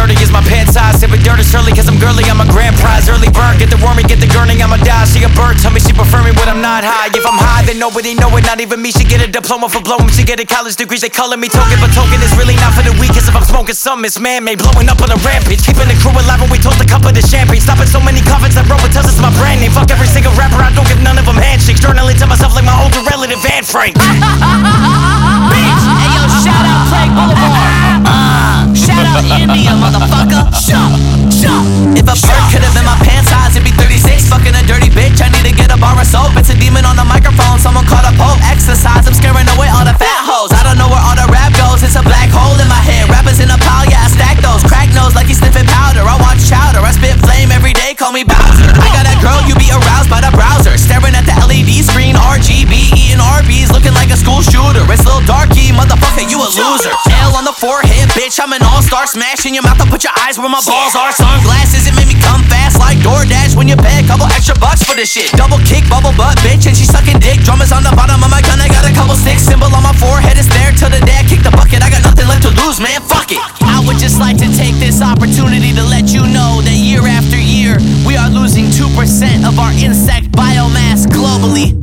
30 is my pant size. Sipping dirt is early cause I'm girly, I'm a grand prize. Early bird, get the wormy, get the gurney, I'ma die. She a bird, tell me she prefer me when I'm not high. If I'm high, then nobody know it, not even me. She get a diploma for blowing, she get a college degrees, they calling me token. But token is really not for the weak, cause if I'm smoking something, it's man-made. Blowing up on a rampage, keeping the crew alive when we toast a cup of the champagne. Stopping so many coffins that Robert tells us my brand name. Fuck every single rapper, I don't give none of them handshakes. Journaling to myself like my older relative Van Frank. Bitch, hey yo, shout out Plague Boulevard. Shout out India, motherfucker. Shut. If a bird could've been my pant size, it'd be 36. Fucking a dirty bitch, I need to get a bar of soap. It's a demon on the microphone, someone called a pope. Exercise, I'm scaring away all the fat hoes. I don't know where all the rap goes, it's a black hole in my head. Rappers in a pile, yeah, I stack those. Crack nose like he's sniffing powder. I watch chowder, I spit flame every day, call me Bowser. I got a girl, you be aroused by the browser. Staring at the LED screen, RGB, eating Arby's, looking like a school shooter. It's Lil Darky, motherfucker, you a loser. L on the forehead, bitch, I'm an all-star. Smash in your mouth, I'll put your eyes where my balls are. Sunglasses, it made me come fast like DoorDash. When you pay a couple extra bucks for this shit. Double kick, bubble butt, bitch, and she sucking dick. Drummers on the bottom of my gun, I got a couple sticks. Symbol on my forehead, it's there till the day I kick the bucket. I got nothing left to lose, man, fuck it. I would just like to take this opportunity to let you know that year after year, we are losing 2% of our insect biomass globally.